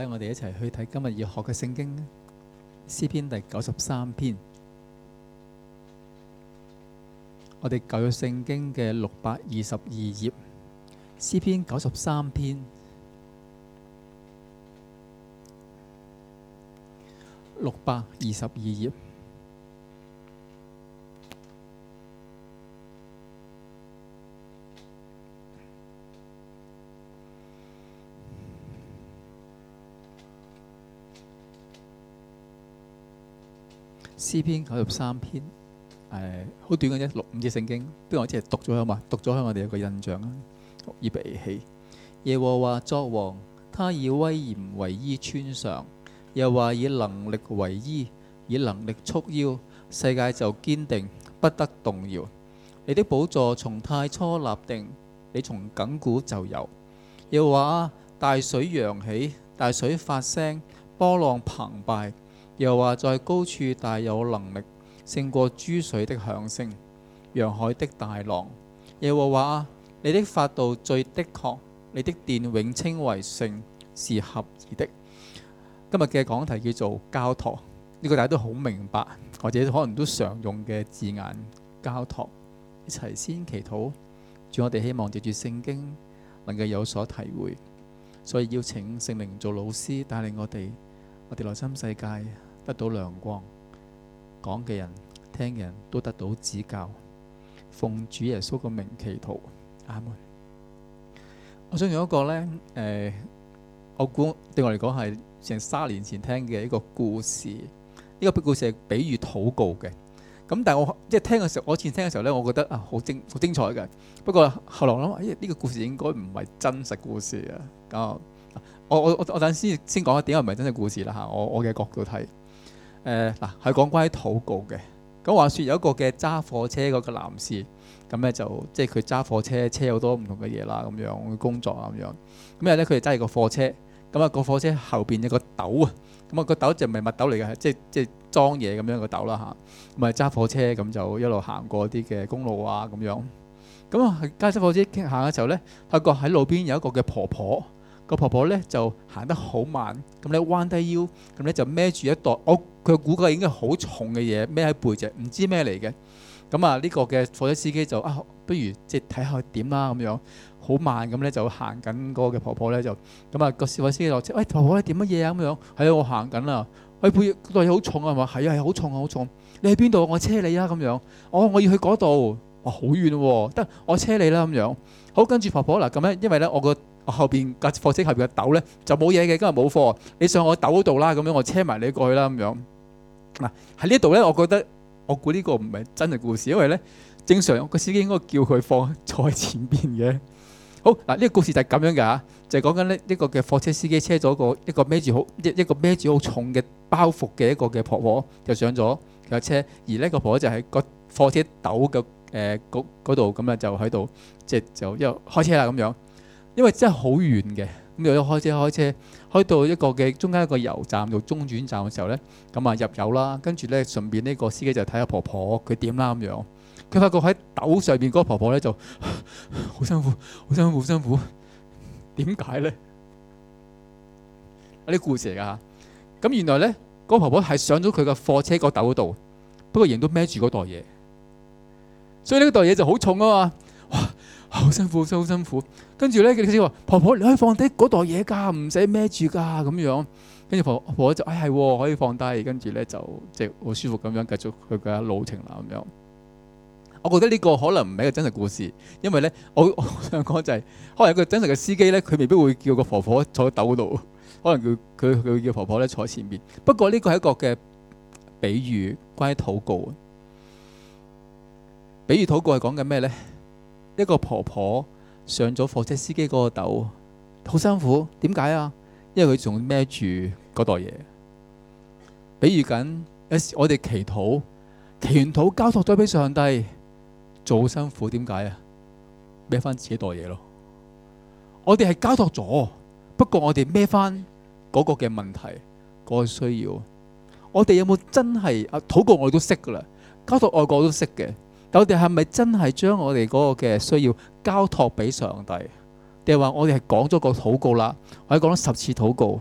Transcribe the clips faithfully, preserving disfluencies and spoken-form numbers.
我哋一齊去睇今日要學嘅聖經詩篇第九十三篇。我哋舊約聖經嘅六百二十二頁，詩篇九十三篇六百二十二頁。詩篇九十三篇，誒，好短嘅啫，六五節聖經，不過我只係讀咗啊嘛，讀咗喺我哋有個印象啊。預備起，耶和華作王，他以威嚴為衣穿上，又話以能力為衣，以能力束腰，世界就堅定，不得動搖。你的寶座從太初立定，你從亙古就有。耶和華，大水揚起，大水發聲，波浪澎湃。又話在高處大有能力，勝過諸水的響聲，洋海的大浪。耶和華，你的法度最的確，你的殿永稱為聖，是合宜的。今日嘅講題叫做交託，呢、這個大家都好明白，或者可能都常用嘅字眼，交託。一齊先祈禱，主，我哋希望藉住聖經能夠有所體會，所以邀請聖靈做老師，帶領我哋，我哋內心世界得到亮光，講嘅人聽嘅人都得到指教，奉主耶穌嘅名祈禱，阿門。我想用一個呢，誒、呃，我估對我嚟講係成三年前聽嘅一個故事。呢、這個故事係比喻禱告嘅。咁但係我即係聽嘅時候，我以前聽嘅時候呢，我覺得啊好精好精彩嘅。不過後來我諗，哎呢、這個故事應該唔係真實故事啊。咁我我我我等先先講下點解唔係真實故事啦嚇。我我嘅角度睇。誒嗱，係講關於禱告嘅。咁話説有一個嘅揸貨車嗰個男士，咁咧就即係佢揸貨車，車好多唔同嘅嘢啦，咁樣工作啊咁樣。咁日咧佢哋揸住個貨車，咁啊個貨車後邊有個斗啊，咁啊個斗就唔係密斗嚟嘅，即係即係裝嘢咁樣個斗啦嚇。咁啊揸貨車咁就一路行過啲嘅公路啊咁樣。咁啊揸貨車行嘅時候咧，發覺喺路邊有一個嘅婆婆。個婆婆咧就行得好慢，咁咧彎低腰，咁咧就孭住一袋，我佢估計應該好重嘅嘢孭喺背脊，唔知咩嚟嘅。咁啊呢個嘅貨車司機就啊，不如即係睇下佢點啦咁樣，好慢咁咧就行緊嗰個嘅婆婆咧就，咁啊個貨車司機落車，喂婆婆你點乜嘢啊咁樣？係啊我行緊啦，喂背袋嘢好重啊嘛，係啊係好重啊好重，你喺邊度？我車你啊咁樣，我我要去嗰度，哇好遠喎，得我車你啦咁樣。好，跟住婆婆嗱咁咧，因為咧我個我後邊架貨車後邊嘅斗咧就冇嘢嘅，今日冇貨，你上我斗嗰度啦，咁樣我車埋你過去啦咁樣。嗱喺呢度咧，我覺得我估呢個唔係真嘅故事，因為咧正常個司機應該叫佢放坐喺前邊嘅。好嗱，呢個故事就係咁樣嘅嚇，就係講緊呢一個嘅貨車司機車咗個一個孭住好一一個孭住好重嘅包袱嘅一個嘅婆婆就上咗架車，而呢個婆婆就喺個貨車斗嘅誒嗰嗰度咁啊就喺度即係就一路開車啦咁樣。因為真係好遠嘅，咁又開車開車開到一個嘅中間一個油站做中轉站嘅時候咧，咁啊入油啦，跟住咧順便呢個司機就睇下婆婆佢點啦咁樣。佢發覺喺斗上邊嗰個婆婆咧就好辛苦，好辛苦，好辛苦。點解咧？有啲故事嚟㗎嚇。咁原來咧嗰個婆婆係上咗佢嘅貨車個斗嗰度，不過仍都孭住嗰袋嘢，所以呢袋嘢就好重啊嘛。哇！好辛苦，真係好辛苦。跟住咧，佢先話：婆婆，你可以放低嗰袋嘢㗎，唔使孭住㗎咁樣。跟住婆婆婆就：哎係，可以放低。跟住咧就即係好舒服咁樣繼續佢嘅路程啦咁樣。我覺得呢個可能唔係一個真實故事，因為咧，我我想講就係、是，可能有個真實嘅司機咧，佢未必會叫個婆婆坐喺斗嗰度，可能佢佢佢叫婆婆咧坐喺前邊。不過呢個係一個嘅比喻，關於禱告。比喻禱告係講緊咩咧？一個婆婆上咗貨車司機嗰個斗，好辛苦。點解啊？因為佢仲孭住嗰袋嘢。比喻緊有時我哋祈禱，祈完禱交託咗俾上帝，做好辛苦。點解啊？孭翻自己袋嘢咯。我哋係交託咗，不過我哋孭翻嗰個嘅問題，嗰個需要。我哋有冇真係啊？禱告我哋都識噶啦，交託外國都識嘅。我哋係咪真係將我哋嗰個嘅需要交託俾上帝？定係話我哋係講咗個禱告啦，或者講咗十次禱告，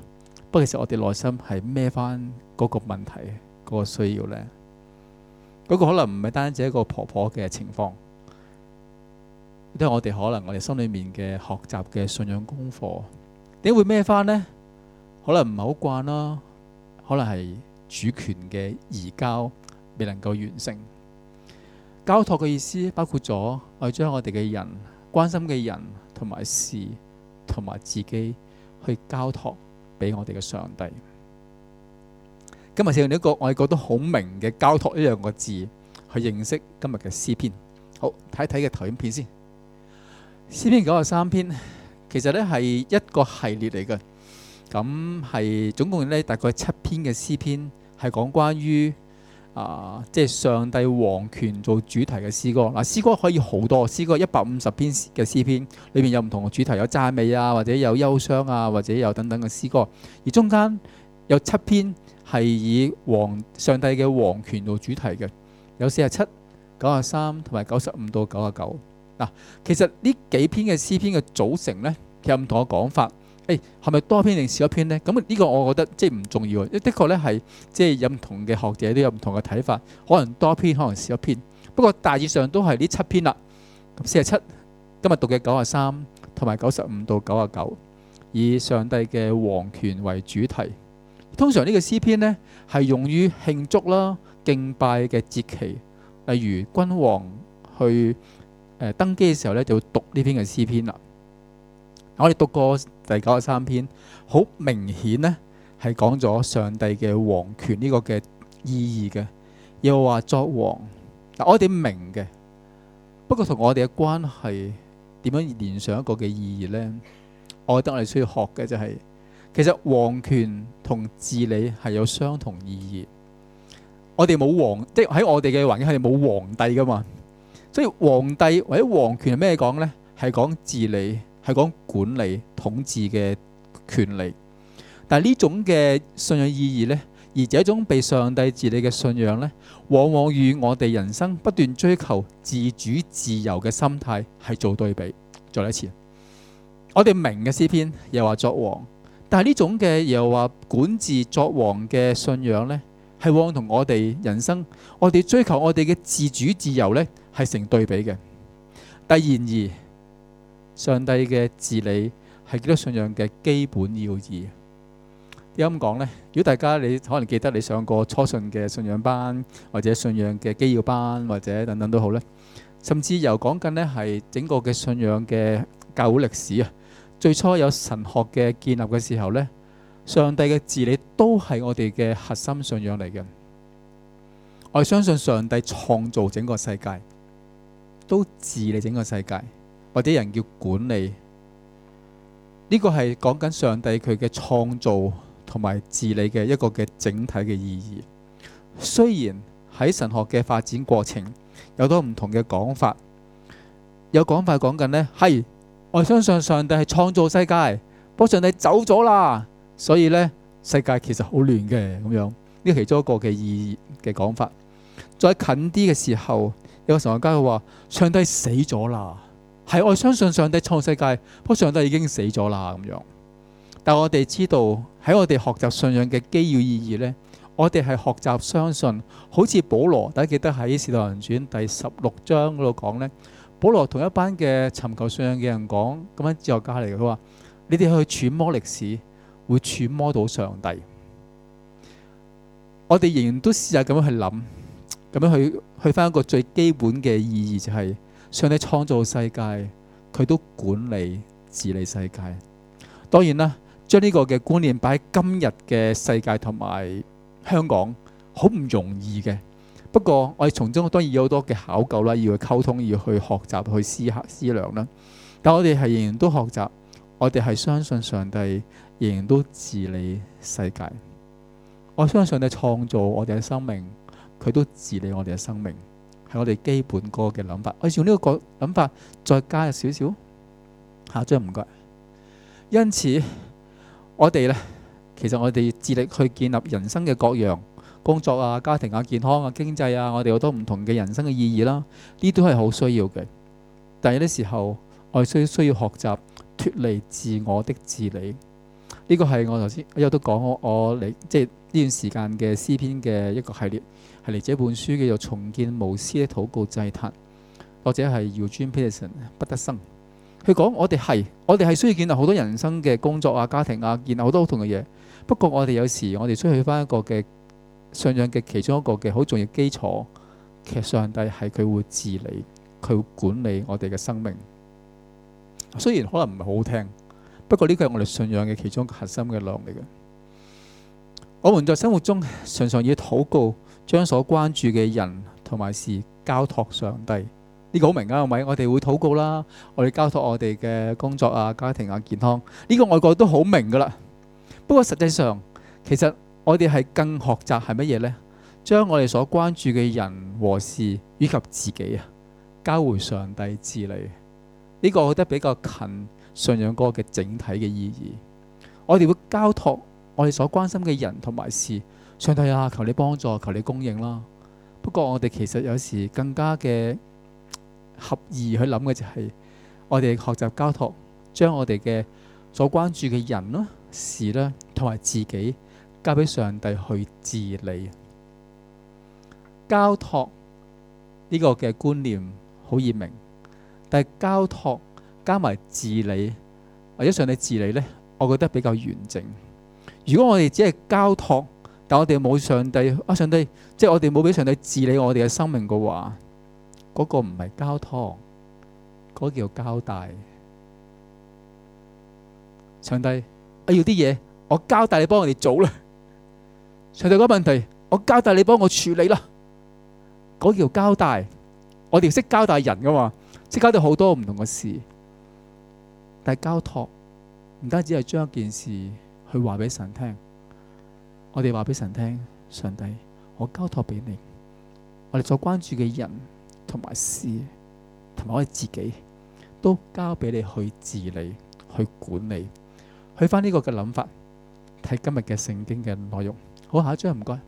不過其實我哋內心係孭翻嗰個問題，嗰個需要呢。嗰個可能唔係單止一個婆婆嘅情況，都係我哋可能我哋心裏面嘅學習嘅信仰功課。點會孭翻呢？可能唔係好慣啦，可能係主權嘅移交未能夠完成。交託嘅意思包括咗我哋將我哋嘅人、關心嘅人同埋事同埋自己去交託俾我哋嘅上帝。今日使用呢一個我哋覺得好明嘅交託呢兩個字去認識今日嘅詩篇。好，睇一睇嘅投影片先。詩篇九十三篇其實咧係一個系列嚟嘅，咁係總共咧大概七篇嘅詩篇，係講關於啊即係上帝王權做主題嘅詩歌。嗱，詩歌可以好多，詩歌一百五十篇嘅詩篇裏面有唔同嘅主題，有讚美啊，或者有憂傷啊，或者有等等嘅詩歌。而中間有七篇係以王上帝嘅王權做主題嘅，有四十七、九十三同埋九十五到九十九。嗱，其實呢幾篇嘅詩篇嘅組成呢，其實有唔同嘅講法。誒，係咪多篇定少一篇呢？咁呢個我覺得即係唔重要。的確呢係即係有唔同嘅學者都有唔同嘅睇法，可能多篇，可能少一篇。不過大致上都係呢七篇啦。咁四十七今日讀嘅九十三同埋九十五到九十九，以上帝嘅王權為主題。通常呢個詩篇呢係用於慶祝啦、敬拜嘅節期，例如君王去誒登基嘅時候咧，就會讀呢篇嘅詩篇啦。我哋讀過第九十三篇，好明顯呢係講咗上帝嘅王權呢個嘅意義嘅，又話作王。嗱，我哋明嘅，不過同我哋嘅關係點樣連上一個嘅意義呢？我覺得我哋需要學嘅就係、是，其實王權同治理係有相同意義。我哋冇王，即係喺我哋嘅環境係冇皇帝噶嘛。所以皇帝或者王權係咩講呢？係講治理，係講管理、統治嘅權利。但係呢種嘅信仰意義呢，而這種被上帝治理嘅信仰呢，往往與我哋人生不斷追求自主自由嘅心態係做對比。再嚟一次，我哋明嘅詩篇又話作王，但係呢種嘅又話管治作王嘅信仰呢，係往往同我哋人生，我哋追求我哋嘅自主自由呢，係成對比嘅。但然而，上帝嘅治理係基督信仰嘅基本要義。點解咁講呢？如果大家你可能記得你上過初信嘅信仰班，或者信仰嘅基要班，或者等等都好呢，甚至由講緊呢係整個嘅信仰嘅教會歷史啊，最初有神學嘅建立嘅時候呢，上帝嘅治理都係我哋嘅核心信仰嚟嘅。我哋相信上帝創造整個世界，都治理整個世界，或者人叫管理。呢個係講緊上帝佢嘅創造同埋治理嘅一個嘅整體嘅意義。雖然喺神學嘅發展過程有好多唔同嘅講法，有講法講緊呢係我相信上帝係創造世界，不過上帝走咗啦，所以呢世界其實好亂嘅咁樣。呢個其中一個嘅意義嘅講法。再近啲嘅時候，有個神學家佢話上帝死咗啦，係我相信上帝創世界，不過上帝已經死咗啦咁樣。但我哋知道喺我哋學習信仰嘅基要意義呢，我哋係學習相信，好似保羅，大家記得喺《使徒行傳》第十六章嗰度講呢，保羅同一班嘅尋求信仰嘅人講，咁樣哲學家嚟嘅，佢話你哋去揣摩歷史，會揣摩到上帝。我哋仍然都試下咁樣去諗，咁樣去去翻一個最基本嘅意義，就係上帝創造世界，佢都管理治理世界。當然啦，將呢個嘅觀念擺喺今日嘅世界同埋香港，好唔容易嘅。不過我哋從中當然有好多嘅考究啦，要去溝通，要去學習，去思考思量啦。但我哋係仍然都學習，我哋係相信上帝仍然都治理世界。我相信上帝創造我哋嘅生命，佢都治理我哋嘅生命，係我哋基本個嘅諗法。我用呢個諗法再加入少少。下張唔該。因此，我哋呢，其實我哋致力去建立人生嘅各樣工作啊、家庭啊、健康啊、經濟啊，我哋好多唔同嘅人生嘅意義啦，呢都係好需要嘅。但係有啲時候，我哋需需要學習脫離自我的治理。 呢個係我頭先有都講我我嚟即係呢段時間嘅詩篇嘅一個系列，係嚟自一本書叫做《重建無私的禱告祭壇》，或者係 Eugene Peterson 不得生。佢講我哋係我哋係需要建立好多人生嘅工作啊、家庭啊，建立好多唔同嘅嘢。不過我哋有時我哋需要去翻一個嘅信仰嘅其中一個嘅好重要基礎，其實上帝係佢會治理，佢會管理我哋嘅生命。雖然可能唔係好好聽，不過呢個係我哋信仰嘅其中一個核心嘅內容嚟嘅。我們在生活中常常要禱告，將所關注嘅人同埋事交託上帝。呢個好明啊，係咪？我哋會禱告啦，我哋交託我哋嘅工作啊、家庭啊、健康。呢個外國都好明噶啦。不過實際上，其實我哋係更學習係乜嘢呢？將我哋所關注嘅人和事以及自己啊，交回上帝治理。呢個我覺得比較近信仰嗰個嘅整體嘅意義。我哋會交託我哋所關心嘅人同埋事，上帝啊，求你幫助，求你供應啦。不過我哋其實有時更加嘅合意去諗嘅就係，我哋學習交託，將我哋嘅所關注嘅人啦、事啦，同埋自己交俾上帝去治理。交託呢個嘅觀念好易明，但係交託加埋治理或者上帝治理呢，我覺得比較完整。如果我哋只係交託，但我哋冇上帝啊，上帝即係我哋冇俾上帝治理我哋嘅生命嘅話，嗰個唔係交託，嗰個叫交代。上帝，我要啲嘢，我交代你幫我哋做啦。上帝嗰個問題，我交代你幫我處理啦。嗰個叫交代。我哋識交代人噶嘛，識交代好多唔同嘅事。但係交託唔單止係將一件事去話俾神聽，我哋話俾神聽，上帝，我交託俾你，我哋所關注嘅人同埋事，同埋我哋自己，都交俾你去治理、去管理。去翻呢個嘅諗法，睇今日嘅聖經嘅內容。好，下一章唔該。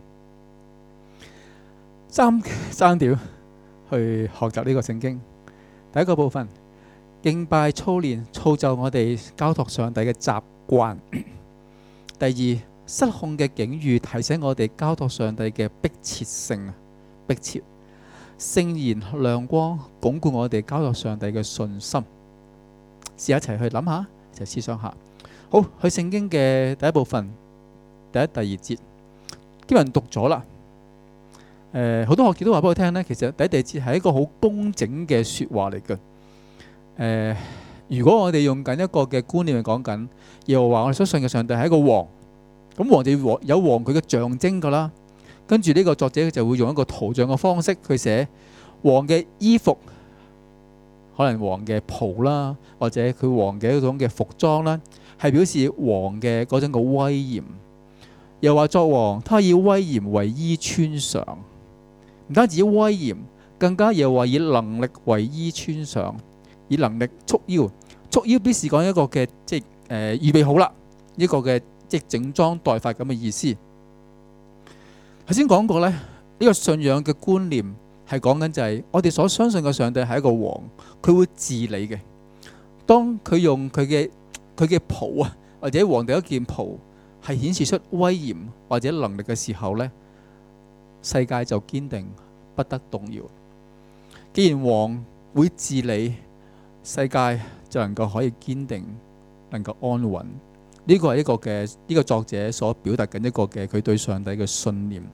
三三點去學習呢個聖經。第一個部分，敬拜操練，造就我哋交託上帝嘅習慣。第二，失控嘅境遇提醒我哋交託上帝嘅迫切性啊，迫切。聖言亮光，鞏固我哋交託上帝嘅信心。試一齊去諗下，一齊思想下。好，去聖經嘅第一部分，第一、第二節，經文讀咗啦。誒、呃，好多學者都話俾我聽呢，其實第一、第二節係一個好工整嘅說話嚟嘅。誒、呃，如果我哋用緊一個嘅觀念去講緊，又話我哋所信嘅上帝係一個王，咁王就要有王佢嘅象徵噶啦。跟住呢個作者就會用一個圖像嘅方式去寫王嘅衣服，可能王嘅袍啦，或者佢王嘅一種嘅服裝啦，係表示王嘅嗰種嘅威嚴。又話作王，他以威嚴為衣穿上，唔單止以威嚴，更加又話以能力為衣穿上，以能力束腰。束腰必是講一個嘅即係誒預備好啦，一個嘅即係整裝待發咁嘅意思。頭先講過咧，呢、這個信仰嘅觀念係講緊就係我哋所相信嘅上帝係一個王，佢會治理嘅。當佢用佢嘅佢嘅袍啊，或者皇帝一件袍，係顯示出威嚴或者能力嘅時候呢，世界就堅定不得動搖。既然王會治理，世界就能夠可以堅定，能夠安穩。呢個係一個嘅呢、這個作者所表達緊一個嘅佢對上帝嘅信念。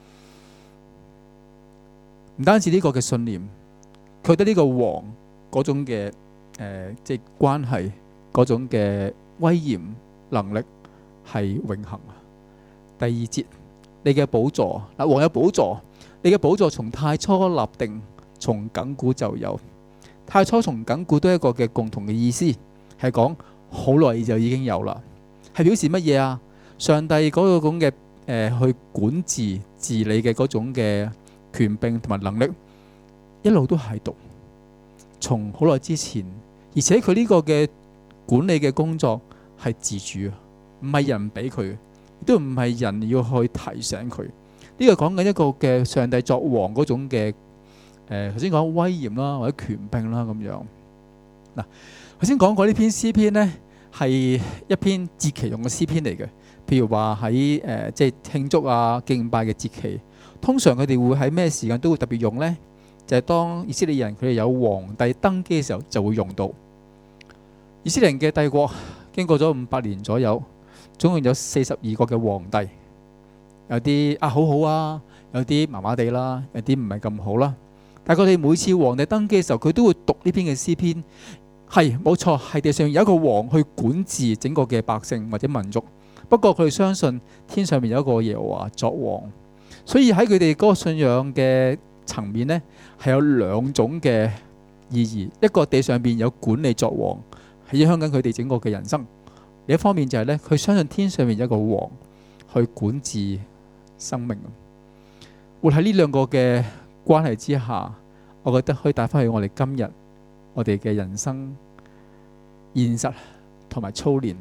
唔單止呢個嘅信念，佢覺得呢個王嗰種嘅誒、呃、即係關係，嗰種嘅威嚴能力係永恆。第二節，你嘅寶座嗱，王有寶座，你嘅寶座從太初立定，從亙古就有。太初從亙古都係一個嘅共同嘅意思，係講好耐就已經有啦。係表示乜嘢啊？上帝嗰種嘅誒去管治治理嘅嗰種嘅權柄同埋能力，一路都喺度，從好耐之前。而且佢呢個嘅管理嘅工作係自主啊，唔係人俾佢，亦都唔係人要去提醒佢。呢個講緊一個嘅上帝作王嗰種嘅誒，頭先講威嚴啦，或者權柄啦咁樣。嗱，頭先講過呢篇詩篇呢， 係一篇節期用嘅詩篇嚟嘅。譬如話喺誒即係慶祝啊敬拜嘅節期，通常佢哋會喺咩時間都會特別用呢？就係、是、當以色列人佢哋有皇帝登基嘅時候就會用到。以色列人嘅帝國經過咗五百年左右，總共有四十二個嘅皇帝，有啲啊好好啊，有啲麻麻地啦，有啲唔係咁好啦。但係佢哋每次皇帝登基嘅時候，佢都會讀呢篇嘅詩篇。係冇錯，係地上有一個王去管治整個嘅百姓或者民族。不過佢哋相信天上面有一個耶和華作王，所以喺佢哋嗰個信仰嘅層面呢，係有兩種嘅意義。一個地上面有管理作王，係影響緊佢哋整個嘅人生；另一方面就係呢，佢相信天上面有一個王去管治生命。活喺呢兩個嘅關係之下，我覺得可以帶翻去我哋今日我哋嘅人生現實同埋操練。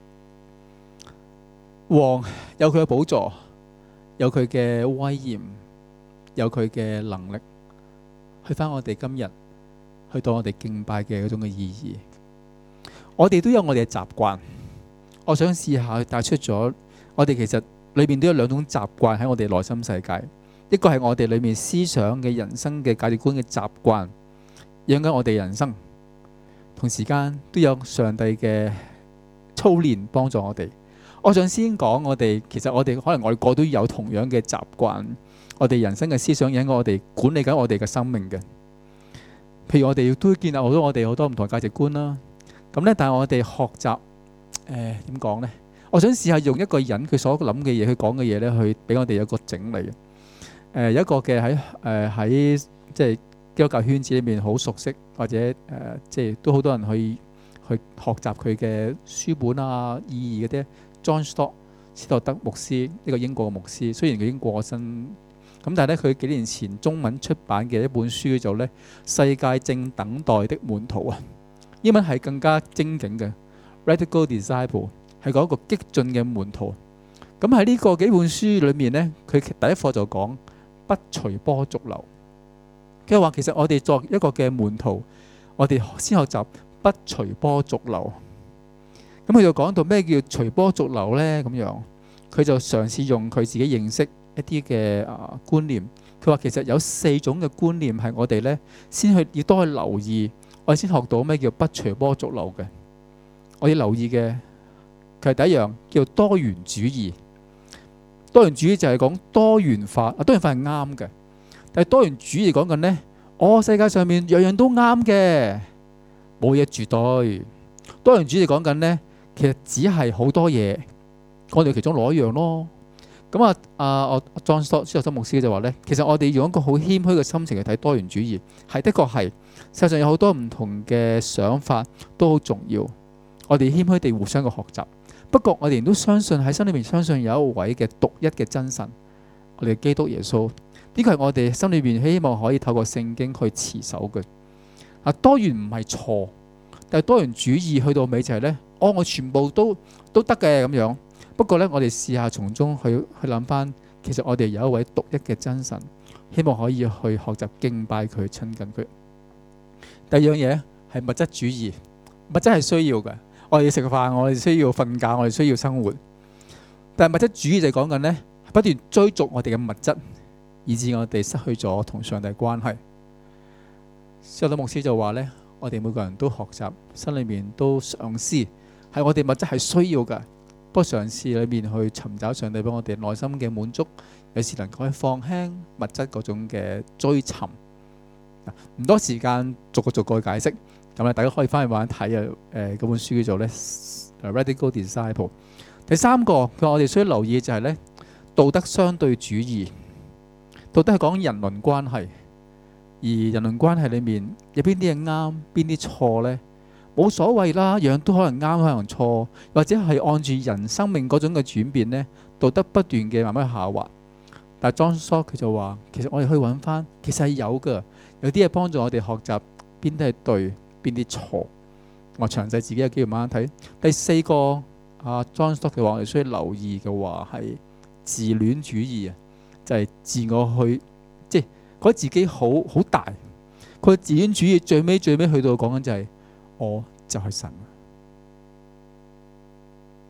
王有佢嘅寶座，有佢嘅威嚴，有佢嘅能力，去翻我哋今日去到我哋敬拜嘅嗰種嘅意義。我哋都有我哋嘅習慣，我想試下去帶出咗我哋其實裏面都有兩種習慣喺我哋內心世界。一個係我哋裏面思想嘅人生嘅價值觀嘅習慣，影響緊我哋人生。同時間都有上帝嘅操練幫助我哋。我想先講我哋，其實我哋可能外國都有同樣嘅習慣，我哋人生嘅思想影響我哋管理緊我哋嘅生命嘅。譬如我哋都建立好多我哋好多唔同嘅價值觀啦。咁咧，但係我哋學習誒點講呢？我想試下用一個人佢所諗嘅嘢，佢講嘅嘢咧，去俾我哋有個整理。誒、呃、有一個嘅喺誒喺即係基督教圈子裏面好熟悉，或者誒、呃、即係都好多人去去學習佢嘅書本啊、意義嗰啲。John Stott 斯托德牧師，一個英國嘅牧師，雖然佢已經過身，咁但係咧佢幾年前中文出版嘅一本書叫做咧《世界正等待的門徒》啊，英文係更加精警嘅 Radical Disciple， 係講一個激進嘅門徒。咁喺呢個幾本書裏面咧，佢第一課就講不隨波逐流。佢話其實我哋作一個嘅門徒，我哋先學習不隨波逐流。咁佢就講到咩叫隨波逐流呢？咁樣佢就嘗試用佢自己認識一啲嘅啊觀念。佢話其實有四種嘅觀念係我哋呢先去要多去留意，我哋先學到咩叫不隨波逐流嘅。我哋留意嘅佢係第一樣叫多元主義。多元主義就係講多元化，多元化係啱嘅，但係多元主義講緊呢，我世界上面樣樣都啱嘅，冇嘢絕對。多元主義講緊呢。其實只係好多嘢，我哋其中攞一樣咯。咁啊，啊，我 John Stott 斯托德牧師就話呢，其實我哋用一個好謙虛嘅心情去睇多元主義，係的確係，實際上有好多唔同嘅想法都好重要。我哋謙虛地互相嘅學習。不過我哋都相信喺心裏面相信有一位嘅獨一嘅真神，我哋基督耶穌。呢個係我哋心裏面希望可以透過聖經去持守嘅。啊，多元唔係錯，但係多元主義去到尾就係呢。哦，我全部都都得嘅咁樣。不過呢，我哋試下從中去去諗翻，其實我哋有一位獨一嘅真神，希望可以去學習敬拜佢、親近佢。第二樣嘢係物質主義，物質係需要嘅。我哋要食飯，我哋需要瞓覺，我哋需要生活。但係物質主義就講緊呢，不斷追逐我哋嘅物質，以致我哋失去咗同上帝關係。斯托德牧師就話呢，我哋每個人都學習，心裏面都嘗試。係我哋物質係需要嘅，不過嘗試裏面去尋找上帝俾我哋內心嘅滿足，有時能夠去放輕物質嗰種嘅追尋。唔多時間逐個逐個去解釋，咁咧大家可以翻去慢慢睇啊。誒，嗰本書叫做咧《Radical Disciple》。第三個佢話我哋需要留意就係咧道德相對主義。道德係講人倫關係，而人倫關係裏面有邊啲係啱，邊啲錯咧？冇所謂啦，樣樣都可能啱，可能錯，或者係按住人生命嗰種嘅轉變呢，道德不斷嘅慢慢下滑。但係 John Stott 佢就話，其實我哋可以揾翻，其實係有㗎，有啲係幫助我哋學習邊啲係對，邊啲錯。我詳細自己有機會慢慢睇。第四個啊 John Stott 嘅話，我哋需要留意嘅話係自戀主義啊，就係、是、自我去即係覺得自己好好大。佢自戀主義最尾最尾去到講緊就係、是。我就係神，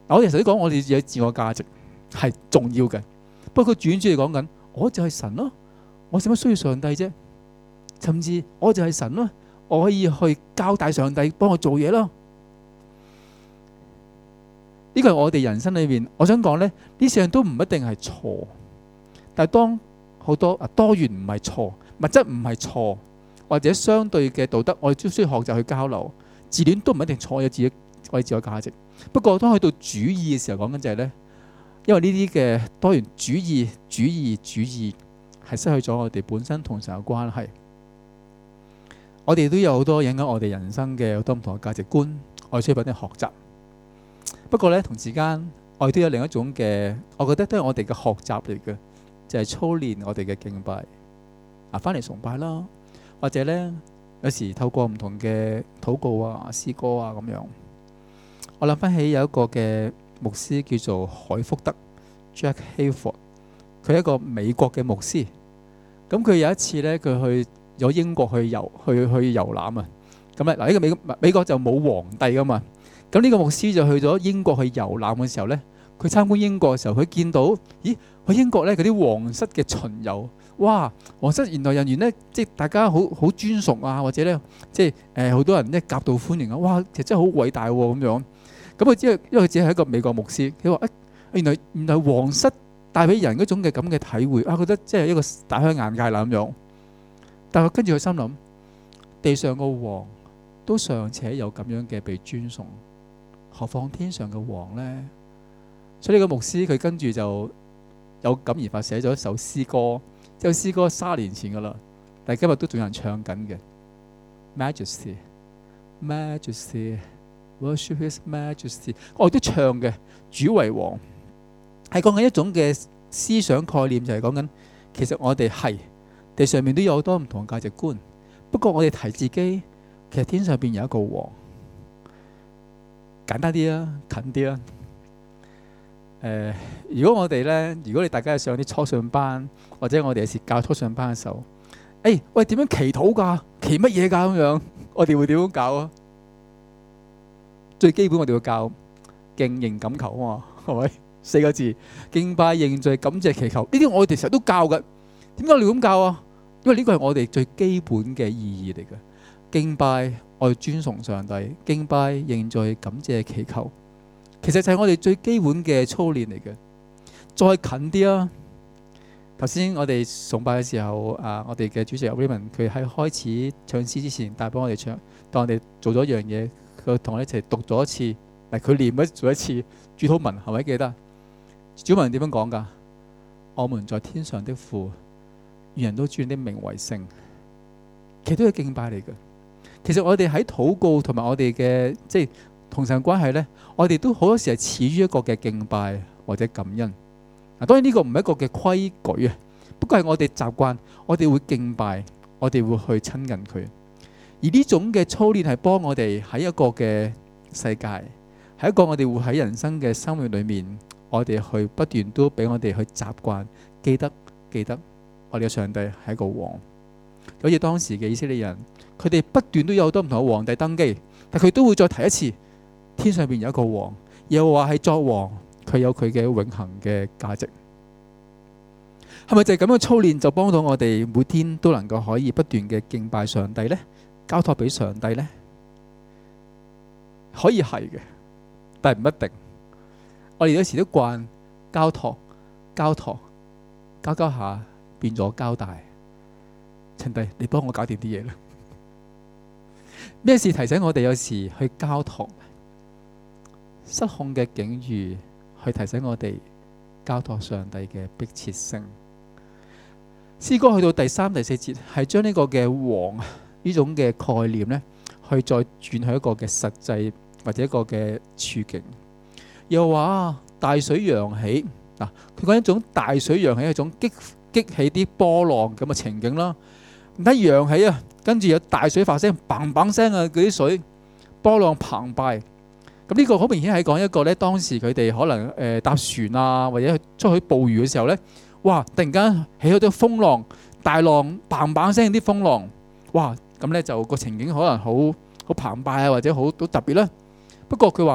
我哋成日都講我哋有自我價值係重要嘅，不過佢轉轉嚟講緊，我就係神咯，我使乜需要上帝啫？甚至我就係神咯，我可以去交代上帝幫我做嘢咯。呢個係我哋人生裏面，我想講咧，呢四樣都唔一定係錯，但係當好多啊多元唔係錯，物質唔係錯，或者相對嘅道德，我哋都需要學習去交流。自戀都唔一定錯，有自己為自我價值。不過當去到主義嘅時候，講緊就係咧，因為呢啲嘅多元主義、主義、主義係失去咗我哋本身同神嘅關係。我哋都有好多影響我哋人生嘅好多唔同嘅價值觀，我哋需要不斷學習。不過咧，同時間我哋都有另一種嘅，我覺得都係我哋嘅學習嚟嘅，就係操練我哋嘅敬拜啊，翻嚟崇拜啦，或者咧有時透過唔同嘅禱告啊、詩歌啊咁樣。我諗翻起有一個嘅牧師叫做海福德 Jack Hayford， 佢係一個美國嘅牧師。咁佢有一次咧，佢去咗英國去遊去去遊覽啊。咁咧嗱，呢個美國美國就冇皇帝噶嘛。咁呢個牧師就去咗英國去遊覽嘅時候咧，佢參觀英國嘅時候，佢見到咦，去英國咧嗰啲皇室嘅巡遊，哇！皇室現代人員咧，即係大家好好尊崇啊，或者咧即係誒好多人咧夾道歡迎啊，哇！其實真係好偉大喎咁樣。咁佢只係因為佢只係一個美國牧師，佢話誒原來原來皇室帶俾人嗰種嘅咁嘅體會啊，覺得即係一個大開眼界啦咁樣。但係跟住佢心諗，地上個王都尚且有咁樣嘅被尊崇，何況天上嘅王呢？所以呢個牧師佢跟住就有感而發，寫咗一首詩歌。呢首詩歌三年前噶啦，但係今日都仲有人唱緊嘅。Majesty, Majesty, Worship His Majesty。我哋都唱嘅，主為王，係講緊一種嘅思想概念，就係講緊其實我哋係地上面都有好多唔同嘅價值觀，不過我哋提自己，其實天上邊有一個王。簡單啲啦，近啲啦。誒、呃，如果我哋咧，如果你大家上啲初信班，或者我哋有時教初信班嘅時候，誒、欸，喂，點樣祈禱㗎？祈乜嘢㗎？咁樣，我哋會點樣教啊？最基本我哋會教敬認感求啊嘛，係咪？四個字，敬拜、認罪、感謝、祈求，呢啲我哋成日都教㗎。點解你咁教啊？因為呢個係我哋最基本嘅意義嚟嘅。敬拜，我哋尊崇上帝；敬拜、認罪、感謝、祈求，其實就係我哋最基本嘅操練嚟嘅。再近啲啊！頭先我哋崇拜嘅時候，啊，我哋嘅主席 Raymond 佢喺開始唱詩之前，帶幫我哋唱，當我哋做咗一樣嘢，佢同我哋一齊讀咗一次，嗱，佢念咗做一次主禱文，係咪記得？主禱文點樣講㗎？我們在天上的父，願人都尊你的名為聖，其實都係敬拜嚟嘅。其實我哋喺禱告同埋我哋嘅即係同神關係呢，我哋都好多時係始於一個嘅敬拜或者感恩。嗱，當然呢個唔係一個嘅規矩啊，不過係我哋習慣，我哋會敬拜，我哋會去親近佢。而呢種嘅操練係幫我哋喺一個嘅世界，喺一個我哋會喺人生嘅生活裏面，我哋去不斷都俾我哋去習慣，記得記得我哋嘅上帝係一個王。好似當時嘅以色列人，佢哋不斷都有好多唔同嘅皇帝登基，但佢都會再提一次，天上邊有一個王，又話係作王，佢有佢嘅永恆嘅價值。係咪就係咁樣操練就幫到我哋每天都能夠可以不斷嘅敬拜上帝呢？交託俾上帝呢？可以係嘅，但係唔一定。我哋有時都慣交託、交託、交交下變咗交代。上帝，你幫我搞掂啲嘢啦。咩事提醒我哋有時去交託？失控嘅境遇去提醒我哋交託上帝嘅迫切性。詩歌去到第三、第四節係將呢個嘅王呢種嘅概念呢，去再轉去一個嘅實際或者一個嘅處境。又話大水揚起嗱，佢講一種大水揚起係一種激激起啲波浪咁嘅情景啦。唔睇揚起啊，跟住有大水發聲，砰砰聲啊，嗰啲水波浪澎湃。咁呢個好明顯係講一個咧，當時佢哋可能誒、呃、搭船啊，或者出去捕魚嘅時候咧，哇！突然間起咗啲風浪，大浪砰砰聲啲風浪，哇！咁咧就個情景可能好好澎湃啊，或者好好特別啦。不過佢話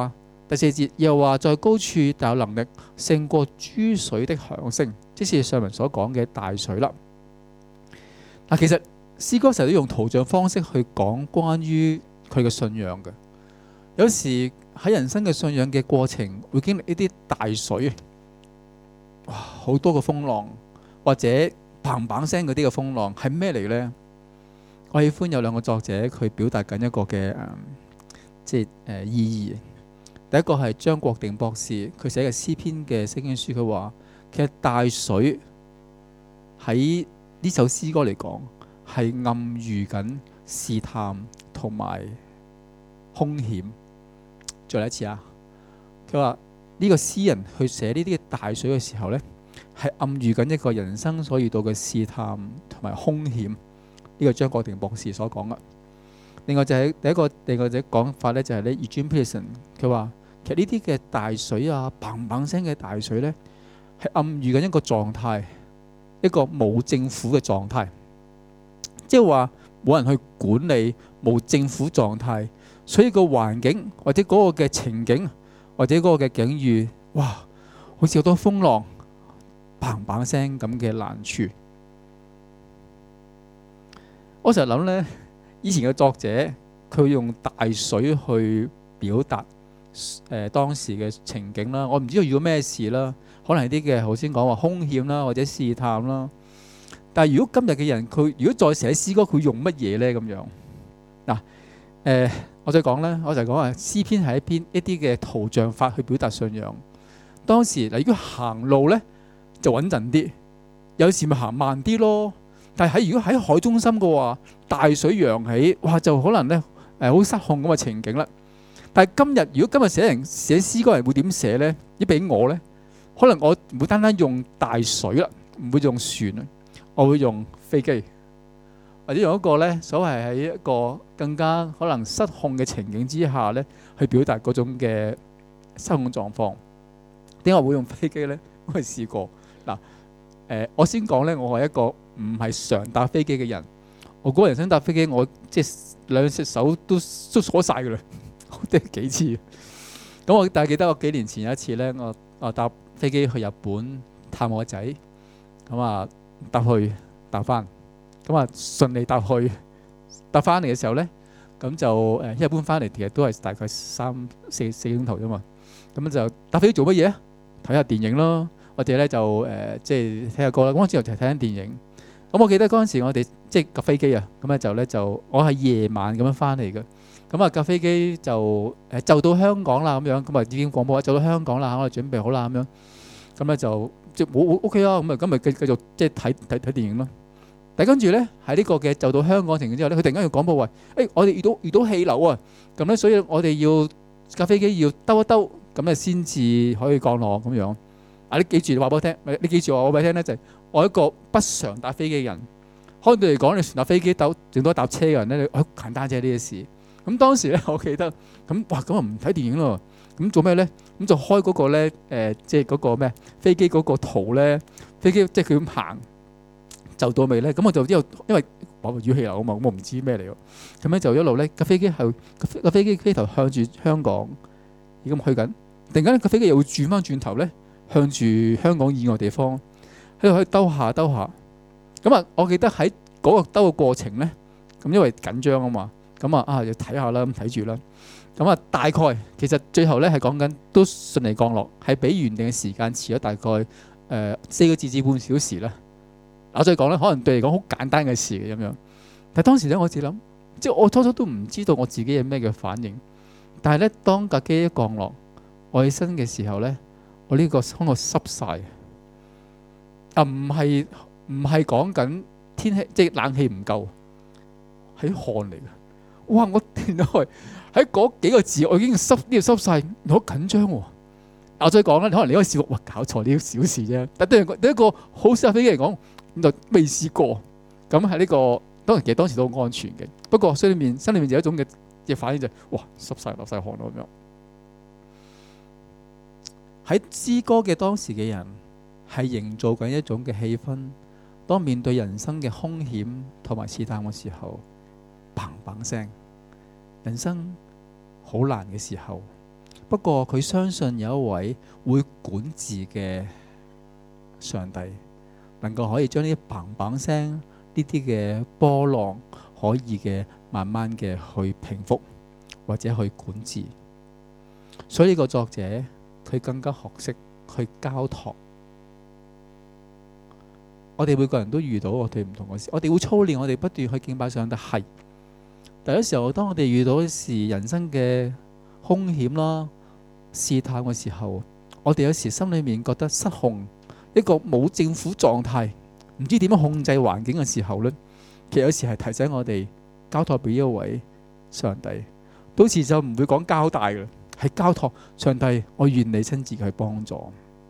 第四節又話在高處大有能力，勝過諸水的響聲，即是上文所講嘅大水啦。嗱，其實詩歌成日都用圖像方式去講關於佢嘅信仰嘅。有時喺人生嘅信仰嘅過程，會經歷一啲大水，哇，好多個風浪，或者砰砰聲嗰啲嘅風浪，係咩嚟呢？我喜歡有兩個作者佢表達緊一個嘅誒、嗯，即係誒、呃、意義。第一個係張國定博士，佢寫嘅詩篇嘅聖經書，佢話其實大水喺呢首詩歌嚟講，係暗喻緊試探同埋兇險。再嚟一次啊！佢話呢個詩人去寫呢啲大水嘅時候呢，係暗喻緊一個人生所遇到嘅試探同埋兇險。呢、這個張國定博士所講嘅。另外就係第一個，另外就講法呢，就係咧 Eugene Peterson 佢話其實呢啲嘅大水啊，砰砰聲嘅大水呢，係暗喻緊一個狀態，一個冇政府嘅狀態，即係話冇人去管理，冇政府狀態。所以個環境或者嗰個嘅情景或者嗰個嘅境遇，哇，好似好多風浪，砰砰聲咁嘅難處。我成日諗呢，以前嘅作者佢用大水去表達誒、呃、當時嘅情景啦。我唔知道遇到咩事啦，可能係啲嘅頭先講話兇險啦，或者試探啦。但係如果今日嘅人佢如果再寫詩歌，佢用乜嘢呢？咁樣嗱誒。呃我再講咧，我就講話詩篇係一篇一啲嘅圖像法去表達信仰。當時嗱，如果行路咧就穩陣啲，有時咪行慢啲咯。但係喺如果喺海中心嘅話，大水揚起，哇，就可能咧誒好失控咁嘅情景啦。但係今日如果今日寫人寫詩歌人會點寫咧？一俾我咧，可能我唔會單單用大水啦，唔會用船啦，我會用飛機。或者用一個咧，所謂喺一個更加可能失控嘅情景之下咧，去表達嗰種嘅失控狀況。點解我會用飛機咧？我係試過嗱，誒、呃，我先講咧，我係一個唔係常搭飛機嘅人。我嗰人生搭飛機，我即係兩隻手都都鎖晒㗎啦，即係幾次。咁我但係記得我幾年前有一次咧，我我搭飛機去日本探我仔，咁啊搭去搭翻。咁啊，順利搭去搭翻嚟嘅時候咧，咁就誒一般翻嚟其實都係大概三四四個鐘頭啫嘛。咁就搭飛機做乜嘢啊？睇下電影咯，或者咧就誒即係聽下歌啦。咁我之後就係睇緊電影。咁我記得嗰陣時我哋即係架飛機啊，咁咧就咧就我係夜晚咁樣翻嚟嘅。咁啊架飛機就誒就到香港啦咁樣，咁啊已經廣播話就到香港啦，我哋準備好啦咁樣。咁咧就即係冇 OK 啊，咁啊咁咪繼繼續即係睇睇睇電影咯。但跟住咧，喺呢個嘅就到香港情景之後咧，佢突然間要廣播話：誒、欸，我哋遇到遇到氣流啊！咁咧，所以我哋要架飛機要兜一兜，咁咧先至可以降落咁樣。啊，你記住話俾我聽，你記住話我俾你聽咧，就係、是、我一個不常搭飛機嘅人。可能對嚟講，你搭飛機兜整多搭車嘅人咧，好簡單啫呢啲事。咁當時咧，我記得咁哇，咁啊唔睇電影咯。咁做咩咧？咁就開嗰個咧，誒、呃，即係嗰個咩飛機嗰個圖咧，飛機即係佢咁行。就到未咧？咁我就之後，因為我語氣流啊嘛，咁我唔知咩嚟喎。咁咧就一路咧，架飛機係個飛機機頭向住香港，而咁去緊。突然間個飛機又會轉翻轉頭咧，向住香港以外地方喺度可以兜下兜下。咁啊，我記得喺嗰個兜嘅過程咧，咁因為緊張啊嘛，咁啊啊要睇下啦，咁睇住啦。咁啊，大概其實最後咧係講緊都順利降落，係比原定嘅時間遲咗大概誒、呃、四個字至半小時啦。我再講咧，可能對嚟講好簡單嘅事嘅咁樣，但係當時咧我自己諗，即係我初初都唔知道我自己有咩嘅反應。但係咧，當架機一降落，我起身嘅時候咧，我呢個胸口濕晒啊！唔係唔係講緊天氣，即係冷氣唔夠，係汗嚟嘅。哇！我原來喺嗰幾個字，我已經濕呢度濕晒，好緊張喎。我再講啦，可能你可以笑，哇！搞錯呢啲小事啫。但對對一個好適合飛機嚟講，就未試過，咁喺呢個當然其實當時都好安全嘅，不過心裏面心裏面就有一種嘅嘅反應就係、哇濕晒流晒汗咯咁樣。喺詩歌嘅當時嘅人係營造緊一種嘅氣氛，當面對人生嘅兇險同埋試探嘅時候，砰砰聲，人生好難嘅時候， 不過佢相信有一位會管治嘅上帝，能夠可以將呢啲砰砰聲呢啲嘅波浪可以嘅慢慢嘅去平復或者去管治。所以呢個作者佢更加學識去交託。我哋每個人都遇到我哋唔同嘅事，我哋會操練我哋不斷去敬拜上帝，係。但有時候當我哋遇到時人生嘅兇險啦、試探嘅時候，我哋有時心裏面覺得失控，一個冇政府狀態，唔知點樣控制環境嘅時候呢，其實有時係提醒我哋交託俾一位上帝。到時就唔會講交代嘅，係交託上帝，我願你親自去幫助。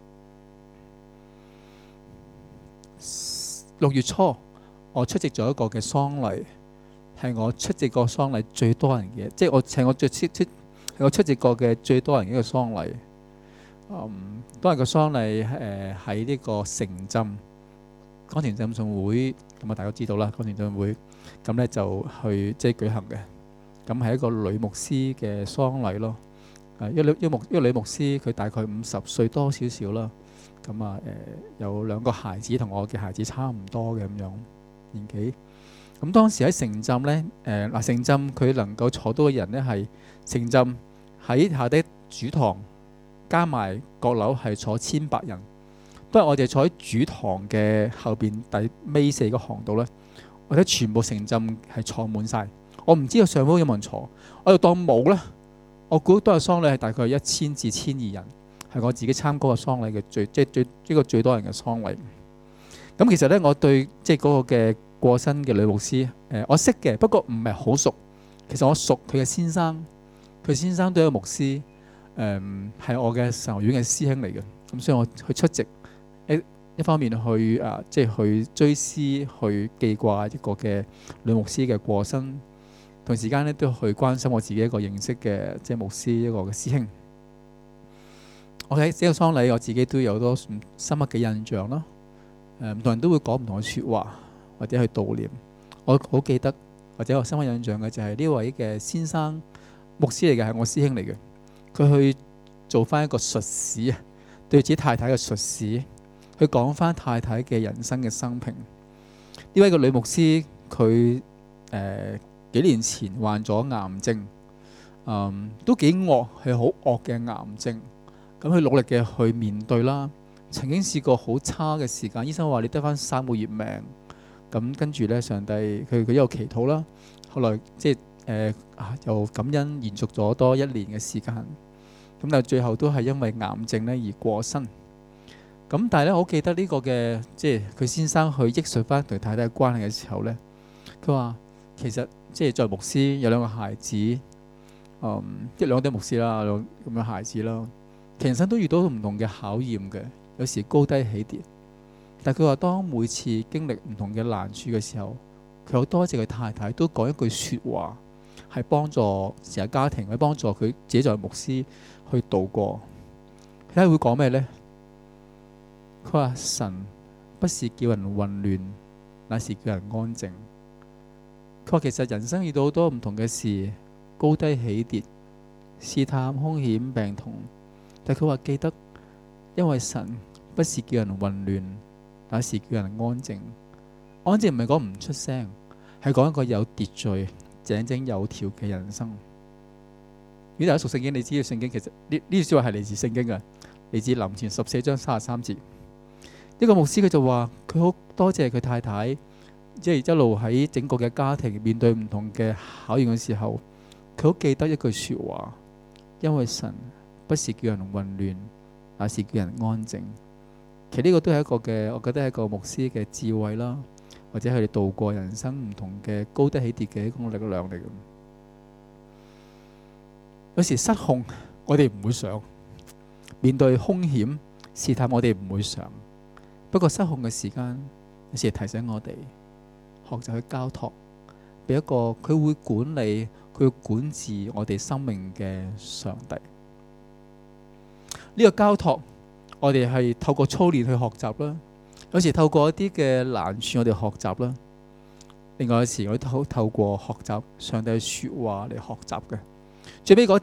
六月初，我出席咗一個嘅喪禮，係我出席過喪禮最多人嘅，即係我係我最出出係我出席過嘅最多人嘅一個喪禮。嗯，當日嘅喪禮誒喺呢個城鎮江田浸信會，咁啊大家知道啦，江田浸信會咁咧就去即係舉行嘅。咁係一個女牧師嘅喪禮咯。誒，一女一牧一個女牧師，佢大概五十歲多少少啦。咁啊，誒有兩個孩子同我嘅孩子差唔多嘅咁樣年紀。咁當時喺城鎮咧，誒嗱城鎮佢能夠坐到嘅人咧係城鎮喺下底主堂加埋閣樓係坐千百人。當日我哋坐喺主堂嘅後邊第尾四個行度咧，我睇全部城鎮係坐滿晒。我唔知道上方有冇人坐，我就當冇啦。我估當日喪禮係大概一千至千二人。係我自己參加嘅喪禮嘅最即係最呢個最多人嘅喪禮。咁其實咧，我對即係嗰個嘅過身嘅女牧師，誒我識嘅，不過唔係好熟。其實我熟佢嘅先生，佢先生都係一個牧師，誒係我嘅神學院嘅師兄嚟嘅。咁所以我去出席一一方面去啊，即係去追思、去記掛一個嘅女牧師嘅過身，同時間咧都去關心我自己一個認識嘅即係牧師一個嘅師兄。我喺呢個喪禮，我自己都有好多深刻嘅印象啦。誒，唔同人都會講唔同嘅説話，或者去悼念。我好記得，或者我深刻印象嘅就係呢位嘅先生牧師嚟嘅，係我師兄嚟嘅。佢去做翻一個述史啊，對自己太太嘅述史，去講翻太太嘅人生嘅生平。呢位嘅女牧師，佢誒、呃、幾年前患咗癌症，嗯，都幾惡，係好惡嘅癌症。咁佢努力嘅去面對啦，曾經試過好差嘅時間，醫生話你得翻三個月命。咁跟住咧，上帝佢佢一路祈禱啦，後來即係誒啊，又感恩延續咗多一年嘅時間。咁但係最後都係因為癌症咧而過身。咁但係咧，我記得呢個嘅即係佢先生去憶述翻同太太嘅關係嘅時候咧，佢話其實即係作為牧師有兩個孩子，嗯，一兩個都係牧師啦，咁樣孩子啦。其實人生都遇到唔同嘅考驗嘅，有時高低起跌。但係佢話當每次經歷唔同嘅難處嘅時候，佢好多謝佢太太都講一句說話，係幫助成個家庭，去幫助佢自己作為牧師去度過。睇下會講咩呢？佢話神不是叫人混亂，乃是叫人安靜。佢話其實人生遇到好多唔同嘅事，高低起跌、試探、兇險、病痛。但佢話記得，因為神不是叫人混亂，乃是叫人安靜。安靜唔係講唔出聲，係講一個有秩序、井井有條嘅人生。如果大家熟聖經，你知道聖經其實呢呢句說話係嚟自聖經嘅，嚟自林前十四章三十三節。一個牧師佢就話佢好多謝佢太太，即係一路喺整個嘅家庭面對唔同嘅考驗嘅時候，佢好記得一句說話，因為神不是叫人混亂，乃是叫人安靜。其實呢個都係一個嘅，我覺得係一個牧師嘅智慧啦，或者佢哋度過人生唔同嘅高低起跌嘅一種力量嚟嘅。有時失控，我哋唔會想面對兇險試探，我哋唔會想。不過失控嘅時間，有時提醒我哋學習去交託，俾一個佢會管理、佢會管治我哋生命嘅上帝。呢個交託，我哋係透過操練去學習啦。有時透過一啲嘅難處，我哋學習啦。另外有時我哋透透過學習上帝嘅說話嚟學習嘅。最尾嗰節，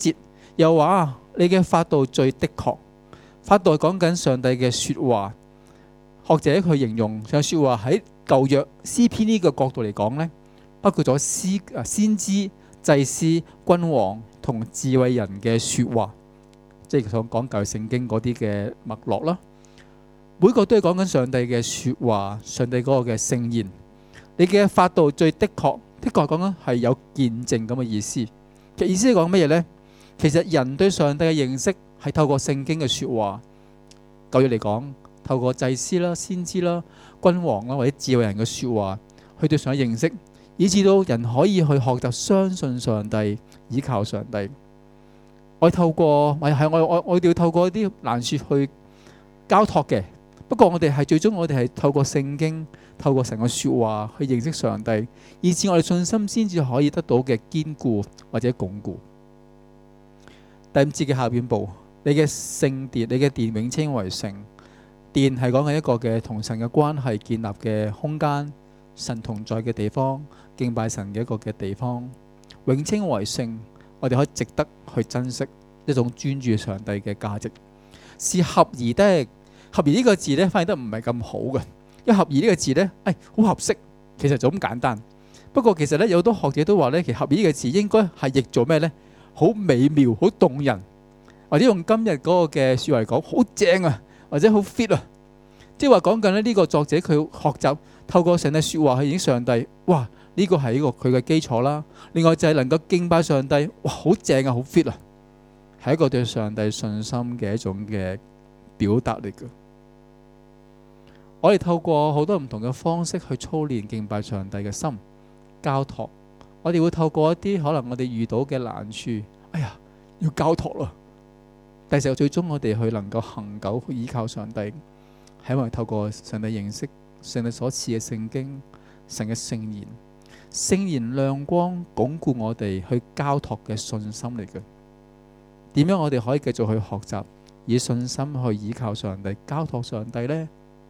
又話你嘅法度最的確。法度係講緊上帝嘅說話。學者佢形容上說話喺舊約詩篇呢個角度嚟講呢，包括咗先先知、祭司、君王同智慧人嘅說話，即係想講舊約聖經嗰啲嘅脈絡啦。每個都係講緊上帝嘅說話，上帝嗰個嘅聖言。你嘅法度最的確，的確講緊係有見證咁嘅意思。其意思係講乜嘢呢？其實人對上帝嘅認識係透過聖經嘅說話。舊約嚟講，透過祭司啦、先知啦、君王啦或者智慧人嘅說話，去對上帝認識，以至到人可以去學習相信上帝、倚靠上帝。我透過我係我我我哋要透過一啲難處去交託嘅。不過我哋係最終我哋係透過聖經、透過神嘅說話去認識上帝，以至我哋信心先至可以得到嘅堅固或者鞏固。第五節嘅下半部，你嘅聖殿、你嘅殿永稱為聖。殿係講緊一個嘅同神嘅關係建立嘅空間，神同在嘅地方，敬拜神嘅一個嘅地方，永稱為聖。我哋可以值得去珍惜一種專注上帝嘅價值，是合宜的。合宜呢個字咧，翻譯得唔係咁好嘅，因為合宜呢個字咧，誒好合適，其實就咁簡單。不過其實咧，有好多學者都話咧，其實合宜呢個字應該係譯做咩咧？好美妙、好動人，或者用今日嗰個嘅説話嚟講，好正啊，或者好 fit 啊。即係話講緊咧，呢個作者佢學習透過上帝説話去認識上帝，哇！呢個係一個佢嘅基礎啦。另外就係能夠敬拜上帝，哇！好正啊，好 fit 啊，係一個對上帝信心嘅一種嘅表達嚟嘅。我哋透過好多唔同嘅方式去操練敬拜上帝嘅心交託。我哋會透過一啲可能我哋遇到嘅難處，哎呀，要交託啦。但係最終我哋去能夠恆久去依靠上帝，係因為透過上帝認識上帝所賜嘅聖經、神嘅聖言、聖言亮光鞏固我哋去交託嘅信心嚟嘅。點樣我哋可以繼續去學習以信心去依靠上帝、交託上帝呢？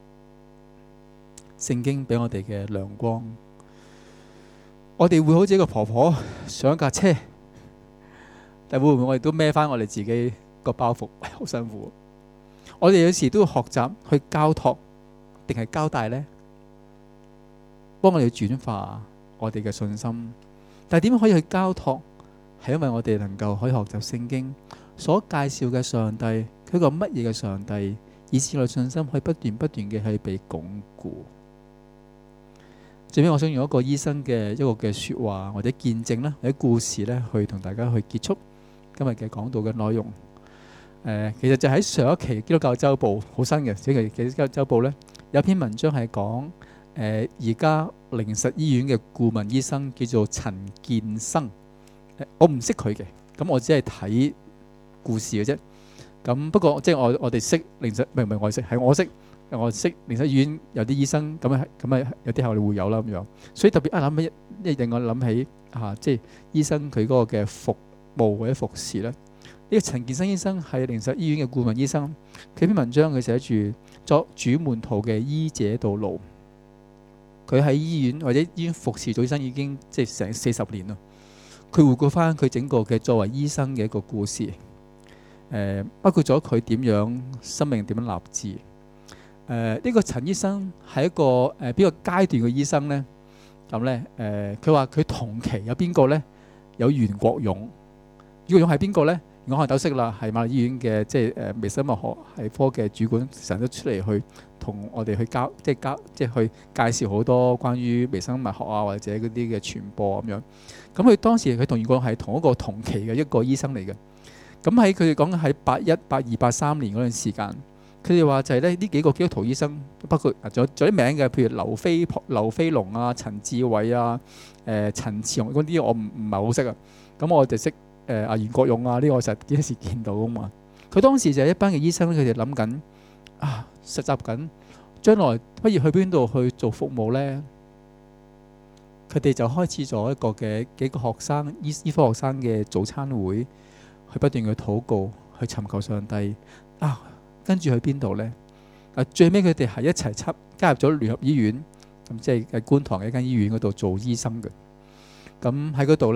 聖經俾我哋嘅亮光，我哋會好似一個婆婆上一架車，但會唔會我哋都孭翻我哋自己個包袱，好辛苦。我哋有時都要學習去交託，定係交代呢？幫我哋轉化我哋嘅信心。但係點樣可以去交託？係因為我哋能夠可以學習聖經所介紹嘅上帝，佢個乜嘢嘅上帝，以至我哋信心可以不斷不斷嘅去被鞏固。最尾我想用一個醫生嘅一個嘅說話或者見證啦，或者故事咧，去同大家去結束今日嘅講道嘅內容。誒、呃，其實就喺上一期基督教週報好新嘅，即係基督教週報咧有篇文章係講誒而家靈實醫院嘅顧問醫生叫做陳建生。呃、我唔識佢嘅，咁我只係睇故事嘅啫。咁不過即係我我哋識靈實，唔係唔係我識，係我識。我識靈實醫院有啲醫生咁啊，咁啊有啲後嚟會有啦咁樣，所以特別啊諗起，一令我諗起啊，即係醫生佢嗰個嘅服務或者服侍咧。呢個陳建生醫生係靈實醫院嘅顧問醫生，佢篇文章佢寫住作主門徒嘅醫者道路。佢喺醫院或者醫院服侍咗醫生已經即係成四十年啦。佢回顧翻佢整個嘅作為醫生嘅一個故事，誒包括咗佢點樣生命點樣立志。誒、呃、呢、這個陳醫生係一個誒邊、呃、個階段嘅醫生呢？咁咧誒，佢話佢同期有邊個呢？有袁國勇。袁國勇係邊個呢？我可能都識啦，係瑪麗醫院嘅即係誒微生物學系科嘅主管，成日都出嚟去同我哋去交，即係交即係去介紹好多關於微生物學啊或者嗰啲嘅傳播咁樣。咁佢當時佢同袁國勇係同一個同期嘅一個醫生嚟嘅。咁喺佢哋講喺八一、八二、八三年嗰段時間。佢哋話就係咧呢幾個基督徒醫生，包括仲有仲有啲名嘅，譬如劉飛劉飛龍啊、陳志偉啊、誒、呃、陳志雄嗰啲，我唔唔係好識啊。咁我哋識誒阿袁國勇啊，呢、這個我實幾時見到啊嘛。佢當時就係一班嘅醫生，佢哋諗緊啊，實習緊將來不如去邊度去做服務咧？佢哋就開始咗一個嘅幾個學生醫醫科學生嘅早餐會，去不斷去禱告，去尋求上帝啊。跟住去邊度呢？啊，最尾佢哋係一齊參加入咗聯合醫院，咁即係喺觀塘嘅一間醫院嗰度做醫生嘅。咁喺嗰度呢，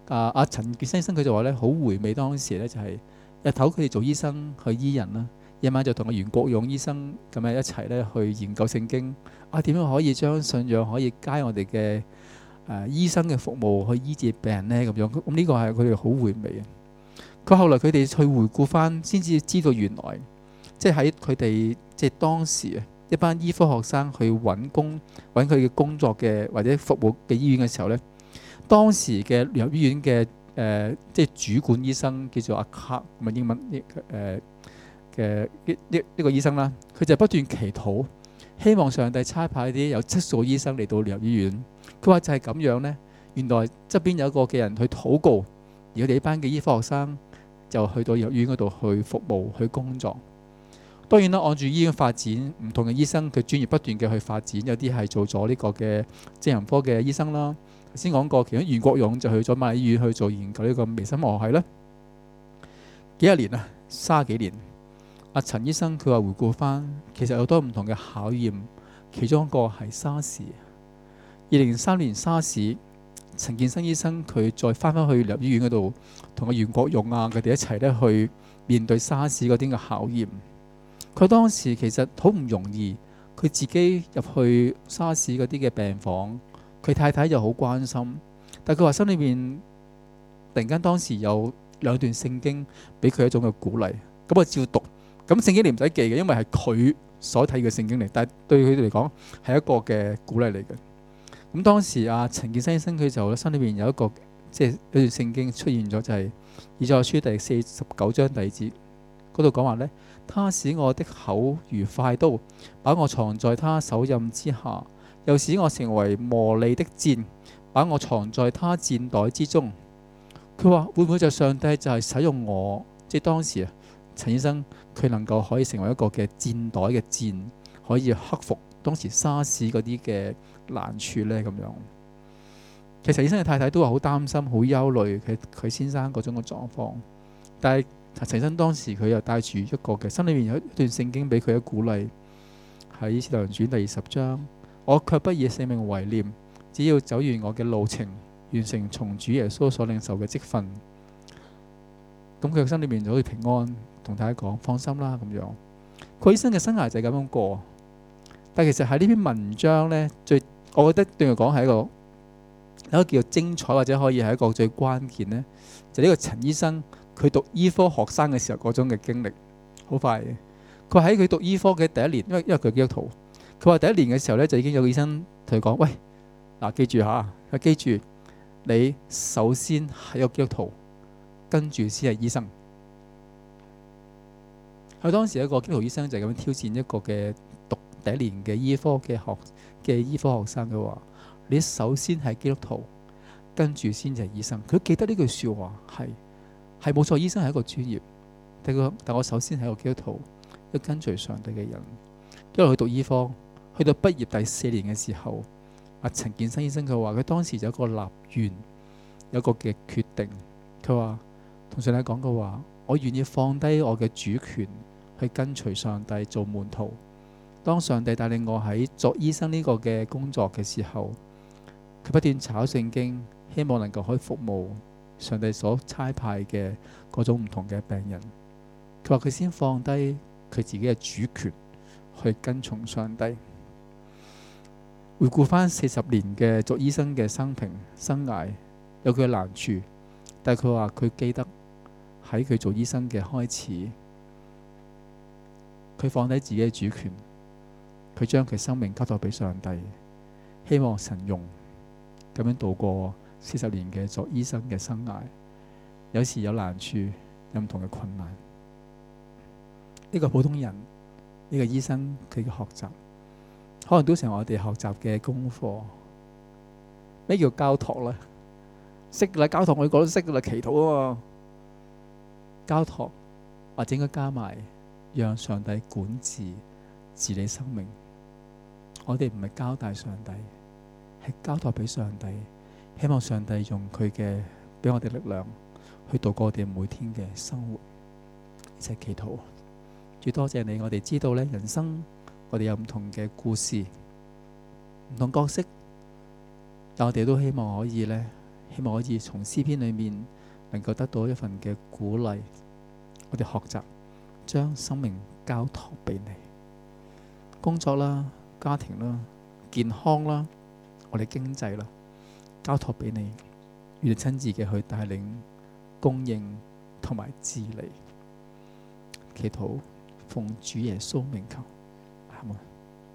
啊阿陳健生醫生佢就話咧，好回味當時咧就係日頭佢哋做醫生去醫人啦，夜晚就同阿袁國勇醫生咁樣一齊咧去研究聖經。啊，點樣可以將信仰可以加我哋嘅誒醫生嘅服務去醫治病人咧咁樣？咁呢個係佢哋好回味啊！佢後來佢哋去回顧翻，先至知道原來即係喺佢哋即係當時啊一班醫科學生去揾工揾佢嘅工作嘅或者服務嘅醫院嘅時候咧，當時嘅聯合醫院嘅誒、呃、即係主管醫生叫做阿卡，唔係英文誒嘅呢呢呢個醫生啦，佢就不斷祈禱，希望上帝差派啲有質素嘅醫生嚟到聯合醫院。佢話就係咁樣呢，原來側邊有一個嘅人去禱告，而佢哋呢班嘅醫科學生就去到聯合醫院嗰度去服務去工作。當然啦，按住醫院發展，唔同嘅醫生佢專業不斷嘅去發展，有啲係做咗呢個嘅精神科嘅醫生啦。頭先講過，其中袁國勇就去咗瑪麗醫院去做研究呢個微生物學系啦。幾十年啊，三十幾年。阿陳醫生佢話回顧翻，其實有好多唔同嘅考驗，其中一個係沙士。二零零三年沙士，陳健生醫生佢再翻返去聯合醫院嗰度，同阿袁國勇啊佢哋一齊咧去面對沙士嗰啲嘅考驗。佢當時其實好唔容易，佢自己入去沙士嗰啲嘅病房，佢太太又好關心，但佢話心裏面突然間當時有兩段聖經俾佢一種嘅鼓勵，咁啊照讀。咁聖經你唔使記嘅，因為係佢所睇嘅聖經嚟，但係對佢哋嚟講係一個嘅鼓勵嚟嘅。咁當時阿陳健生醫生佢就心裏面有一個即係一段聖經出現咗，就係以賽亞書第四十九章第二節嗰度講話呢，他使我的口如快刀，把我藏在他手蔭之下，又使我成為磨利的箭，把我藏在他箭袋之中。佢話會唔會就上帝就係使用我，即係當時啊陳醫生佢能夠可以成為一個嘅箭袋嘅箭，可以克服當時沙士嗰啲嘅難處呢？咁樣。其實陳醫生嘅太太都話好擔心、好憂慮佢佢先生嗰種嘅狀況，但係陳醫生當時佢又帶住一個嘅心裏面有一段聖經俾佢嘅鼓勵，喺《使徒行傳》第二十章，我卻不以性命為念，只要走完我嘅路程，完成從主耶穌所領受嘅職分。咁佢嘅心裏面就好似平安，同大家講放心啦咁樣。佢醫生嘅生涯就係咁樣過，但其實喺呢篇文章呢，最我覺得對佢講係一個一個叫做精彩，或者可以係一個最關鍵呢，就呢、是、個陳醫生佢讀醫科學生嘅時候嗰種嘅經歷，好快嘅。佢喺佢讀醫科嘅第一年，因為因為佢係基督徒，佢話第一年嘅時候呢，就已經有個醫生同佢講：喂，嗱記住吓，佢記住你首先係一個基督徒。跟住先係醫生。佢當時一個基督徒醫生就係咁樣挑戰一個嘅讀第一年嘅醫科嘅學嘅醫科學生嘅話：你首先係基督徒，跟住先至係醫生。佢記得呢句説話係係冇錯，醫生係一個專業，但係但我首先係一個基督徒，要跟隨上帝嘅人。因為佢讀醫科，去到畢業第四年嘅時候，阿陳健生醫生佢話：佢當時就有一個立願，有一個嘅決定。佢話同上帝講嘅話，我願意放低我嘅主權去跟隨上帝做門徒。當上帝帶領我喺作醫生呢個嘅工作嘅時候，佢不斷查聖經，希望能夠可以服務上帝所差派嘅嗰種唔同嘅病人。佢話佢先放低佢自己嘅主權去跟從上帝。回顧翻四十年嘅作醫生嘅生平生涯，有佢嘅難處，但係佢話佢記得喺佢做醫生嘅開始，佢放低自己嘅主權，佢將佢生命交託俾上帝，希望神用咁樣度過四十年嘅作醫生嘅生涯。有時有難處，有唔同嘅困難。呢個普通人，呢個醫生佢嘅學習，可能都成為我哋學習嘅功課。咩叫交託呢？識啦，交託我哋講都識噶啦，祈禱啊嘛。交託或者應該加埋，讓上帝管治治理生命。我哋唔係交代上帝，係交託俾上帝，希望上帝用佢嘅俾我哋力量去度過我哋每天嘅生活。一齊祈禱。主多謝你，我哋知道咧，人生我哋有唔同嘅故事，唔同角色，但我哋都希望可以咧希望可以從詩篇裏面能夠得到一份嘅鼓勵，我哋學習將生命交託俾你，工作啦、家庭啦、健康啦、我哋經濟啦，交託俾你，願你親自嘅去帶領、供應同埋治理。祈禱奉主耶穌名求，阿門。